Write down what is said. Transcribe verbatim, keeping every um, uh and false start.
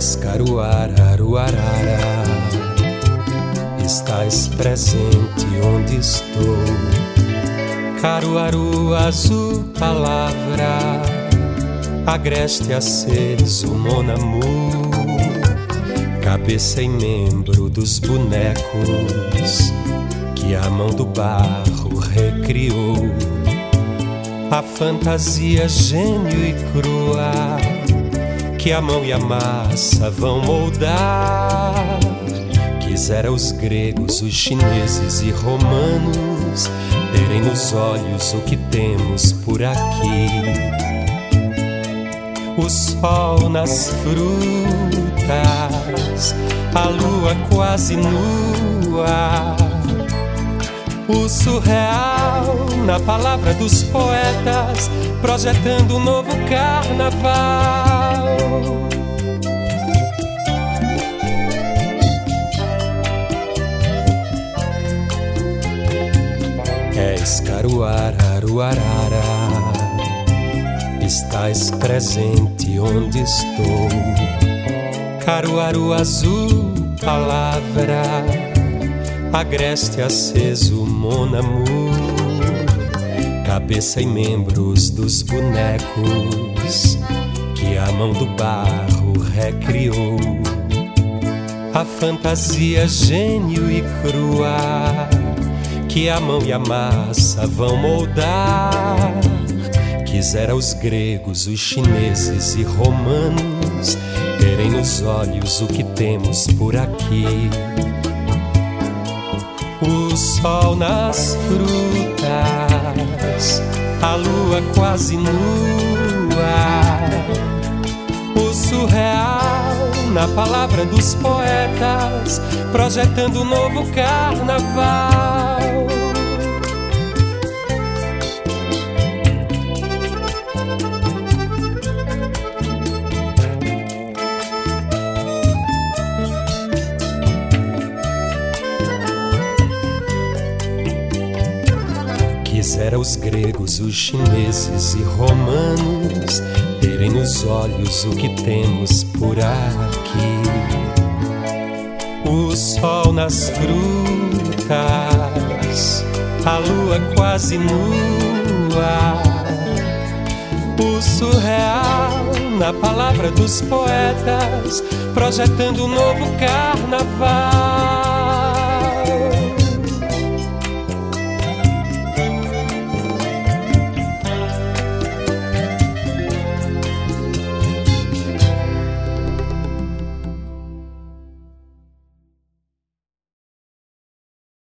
És Caruaruarara, estás presente onde estou. Caruaru azul, palavra, agreste aceso, mon amour. Cabeça e membro dos bonecos que a mão do barro recriou. A fantasia gênio e crua que a mão e a massa vão moldar. Quisera os gregos, os chineses e romanos terem nos olhos o que temos por aqui. O sol nas frutas, a lua quase nua, o surreal na palavra dos poetas, projetando um novo carnaval. És Caruaruarara, estás presente onde estou. Caruaru azul, palavra, agreste aceso, mon amour. Cabeça e membros dos bonecos que a mão do barro recriou. A fantasia gênio e crua que a mão e a massa vão moldar. Quisera os gregos, os chineses e romanos terem nos olhos o que temos por aqui. O sol nas frutas, a lua quase nua, o surreal na palavra dos poetas, projetando um novo carnaval. Quisera os gregos, os chineses e romanos terem nos olhos o que temos por aqui. O sol nas frutas, a lua quase nua, o surreal na palavra dos poetas, projetando um novo carnaval.